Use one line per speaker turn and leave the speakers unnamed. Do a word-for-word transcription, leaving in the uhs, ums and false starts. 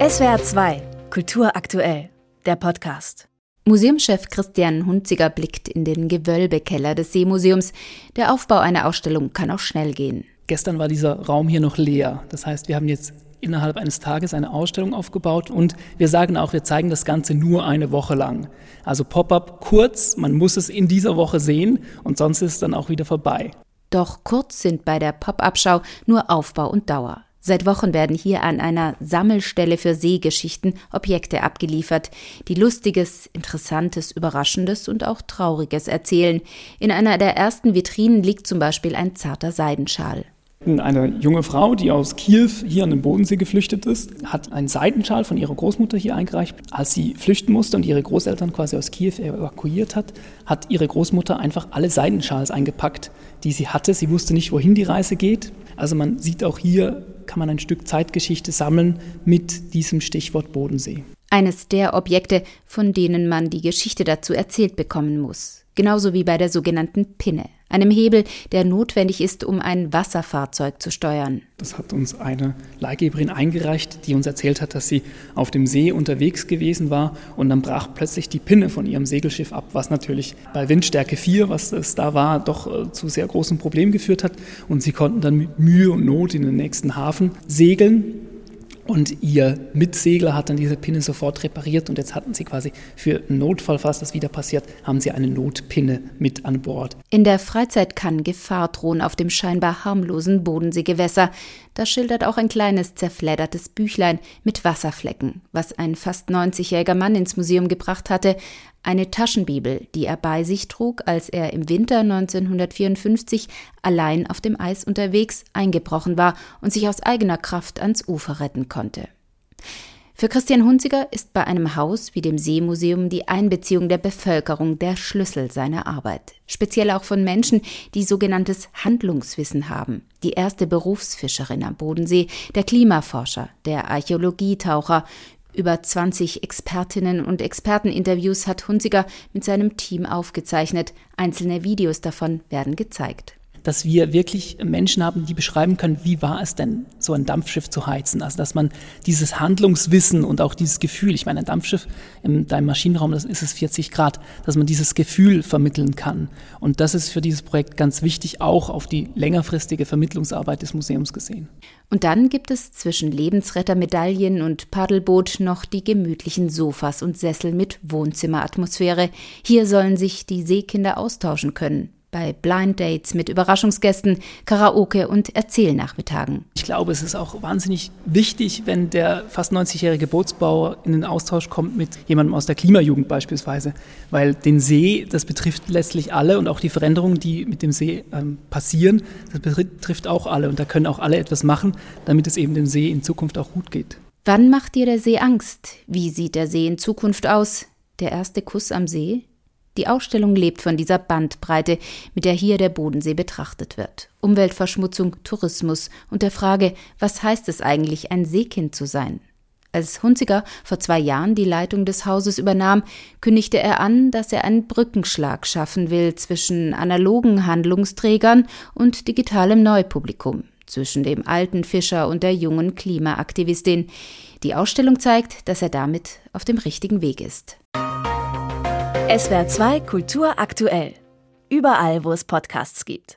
S W R zwei, Kultur aktuell, der Podcast.
Museumschef Christian Hunziger blickt in den Gewölbekeller des Seemuseums. Der Aufbau einer Ausstellung kann auch schnell gehen.
Gestern war dieser Raum hier noch leer. Das heißt, wir haben jetzt innerhalb eines Tages eine Ausstellung aufgebaut und wir sagen auch, wir zeigen das Ganze nur eine Woche lang. Also Pop-up kurz, man muss es in dieser Woche sehen und sonst ist es dann auch wieder vorbei.
Doch kurz sind bei der Pop-up-Schau nur Aufbau und Dauer. Seit Wochen werden hier an einer Sammelstelle für Seegeschichten Objekte abgeliefert, die Lustiges, Interessantes, Überraschendes und auch Trauriges erzählen. In einer der ersten Vitrinen liegt zum Beispiel ein zarter Seidenschal.
Eine junge Frau, die aus Kiew hier an den Bodensee geflüchtet ist, hat einen Seidenschal von ihrer Großmutter hier eingereicht. Als sie flüchten musste und ihre Großeltern quasi aus Kiew evakuiert hat, hat ihre Großmutter einfach alle Seidenschals eingepackt, die sie hatte. Sie wusste nicht, wohin die Reise geht. Also man sieht auch hier, kann man ein Stück Zeitgeschichte sammeln mit diesem Stichwort Bodensee.
Eines der Objekte, von denen man die Geschichte dazu erzählt bekommen muss. Genauso wie bei der sogenannten Pinne, einem Hebel, der notwendig ist, um ein Wasserfahrzeug zu steuern.
Das hat uns eine Leihgeberin eingereicht, die uns erzählt hat, dass sie auf dem See unterwegs gewesen war und dann brach plötzlich die Pinne von ihrem Segelschiff ab, was natürlich bei Windstärke vier, was es da war, doch äh, zu sehr großen Problemen geführt hat. Und sie konnten dann mit Mühe und Not in den nächsten Hafen segeln. Und ihr Mitsegler hat dann diese Pinne sofort repariert und jetzt hatten sie quasi für einen Notfall, falls das wieder passiert, haben sie eine Notpinne mit an Bord.
In der Freizeit kann Gefahr drohen auf dem scheinbar harmlosen Bodenseegewässer. Das schildert auch ein kleines, zerfleddertes Büchlein mit Wasserflecken, was ein fast neunzigjähriger Mann ins Museum gebracht hatte. Eine Taschenbibel, die er bei sich trug, als er im Winter neunzehnhundertvierundfünfzig allein auf dem Eis unterwegs eingebrochen war und sich aus eigener Kraft ans Ufer retten konnte. Für Christian Hunziger ist bei einem Haus wie dem Seemuseum die Einbeziehung der Bevölkerung der Schlüssel seiner Arbeit. Speziell auch von Menschen, die sogenanntes Handlungswissen haben. Die erste Berufsfischerin am Bodensee, der Klimaforscher, der Archäologietaucher. Über zwanzig Expertinnen und Experteninterviews hat Hunziger mit seinem Team aufgezeichnet. Einzelne Videos davon werden gezeigt.
Dass wir wirklich Menschen haben, die beschreiben können, wie war es denn, so ein Dampfschiff zu heizen. Also dass man dieses Handlungswissen und auch dieses Gefühl, ich meine, ein Dampfschiff in deinem Maschinenraum, das ist es vierzig Grad, dass man dieses Gefühl vermitteln kann. Und das ist für dieses Projekt ganz wichtig, auch auf die längerfristige Vermittlungsarbeit des Museums gesehen.
Und dann gibt es zwischen Lebensrettermedaillen und Paddelboot noch die gemütlichen Sofas und Sessel mit Wohnzimmeratmosphäre. Hier sollen sich die Seekinder austauschen können. Bei Blind Dates mit Überraschungsgästen, Karaoke und Erzählnachmittagen.
Ich glaube, es ist auch wahnsinnig wichtig, wenn der fast neunzigjährige Bootsbauer in den Austausch kommt mit jemandem aus der Klimajugend beispielsweise. Weil den See, das betrifft letztlich alle und auch die Veränderungen, die mit dem See ähm, passieren, das betrifft auch alle. Und da können auch alle etwas machen, damit es eben dem See in Zukunft auch gut geht.
Wann macht dir der See Angst? Wie sieht der See in Zukunft aus? Der erste Kuss am See? Die Ausstellung lebt von dieser Bandbreite, mit der hier der Bodensee betrachtet wird. Umweltverschmutzung, Tourismus und der Frage, was heißt es eigentlich, ein Seekind zu sein? Als Hunziger vor zwei Jahren die Leitung des Hauses übernahm, kündigte er an, dass er einen Brückenschlag schaffen will zwischen analogen Handlungsträgern und digitalem Neupublikum, zwischen dem alten Fischer und der jungen Klimaaktivistin. Die Ausstellung zeigt, dass er damit auf dem richtigen Weg ist.
S W R zwei Kultur aktuell. Überall, wo es Podcasts gibt.